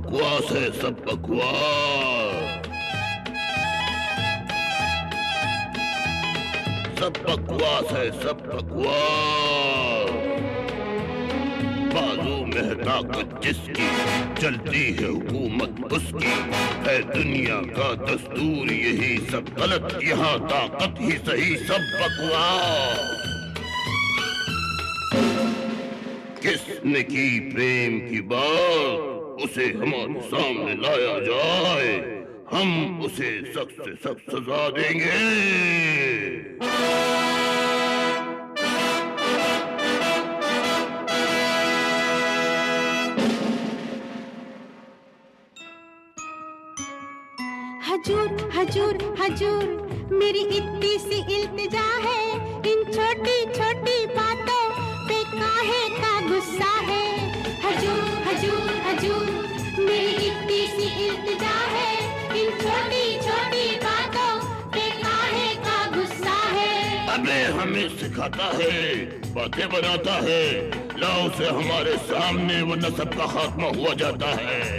बकवास है, सब बकवास, सब बकवास है, सब बकवास। बाजू में ताकत जिसकी, चलती है हुकूमत उसकी, है दुनिया का दस्तूर यही, सब गलत यहाँ ताकत ही सही, सब बकवास। किसने की प्रेम की बात, उसे हमारे सामने लाया जाए, हम उसे सख्त से सख्त सजा देंगे। हजूर हजूर हजूर, मेरी इतनी सी इल्तिजा है, इन छोटी छोटी बातों पे काहे का गुस्सा है। हजूर हजूर हजूर, मेरी इतनी सी इल्तिजा है, इन छोटी छोटी बातों पे काहे का गुस्सा है। अबे हमें सिखाता है, बातें बनाता है, लाओ से हमारे सामने, वरना सबका खात्मा हुआ जाता है।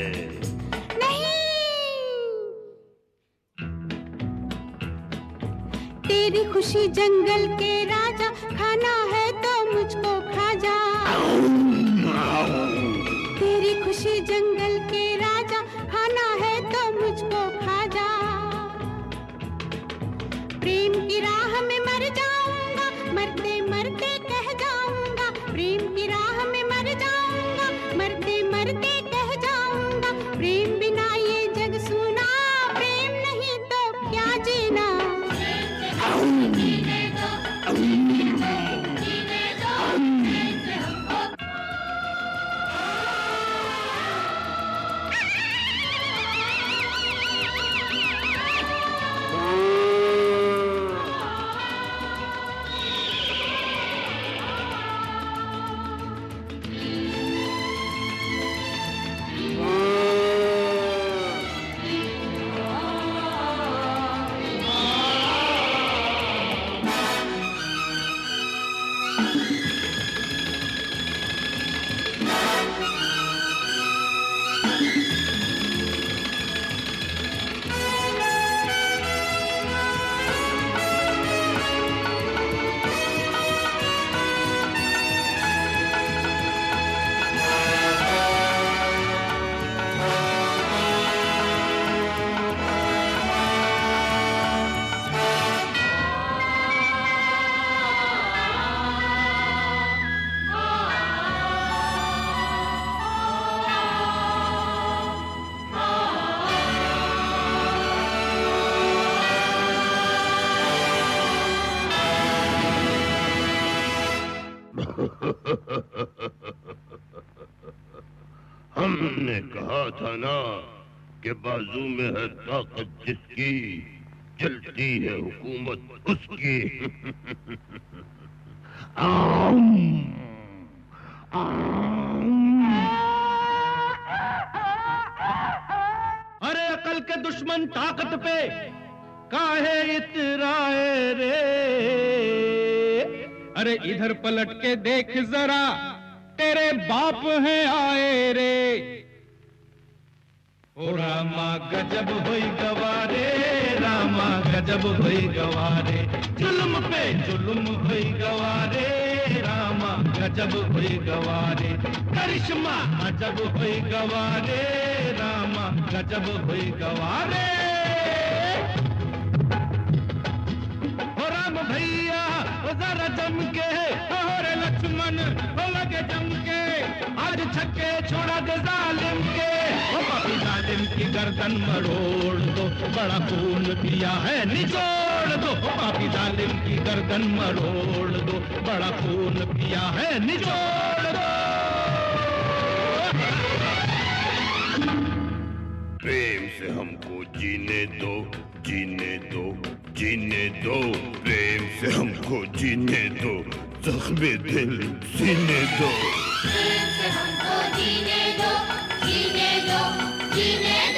तेरी खुशी जंगल के राजा, खाना है तो मुझको खा जा। तेरी खुशी जंगल के राजा, खाना है तो मुझको खा जा। प्रेम की राह में मर जाऊंगा, मरते मरते कह जाऊंगा। प्रेम की राह में मर जाऊंगा, मरते मरते कह जाऊंगा। प्रेम बिना ये जग सूना, प्रेम नहीं तो क्या जीना। हमने कहा था ना कि बाजू में है ताकत जिसकी, चलती है हुकूमत उसकी। अरे अकल के दुश्मन ताकत पे काहे इतराए रे। अरे इधर पलट के देख जरा, तेरे बाप हैं आए रे। ओ रामा गजब होई गवारे, रामा गजब होई गवारे, जुल्म पे जुल्म होई गवारे, रामा गजब होई गवारे, करिश्मा अजब होई गवारे, रामा गजब होई गवारे। ओ राम भैया ओ जरा जम के, और लक्ष्मण ओ लगे जम के, आज छक्के छोड़ा दे जालिम के। ओ पापी जालिम की गर्दन मरोड़ दो, बड़ा खून पिया है निचोड़ दो। ओ पापी जालिम की गर्दन मरोड़ दो, बड़ा खून पिया है निचोड़ दो। प्रेम से हमको जीने दो, जीने दो, जीने दो, प्रेम से हमको जीने दो, जख्मे दिल सीने दो। प्रेम से हमको जीने दो, जीने दो, जीने दो।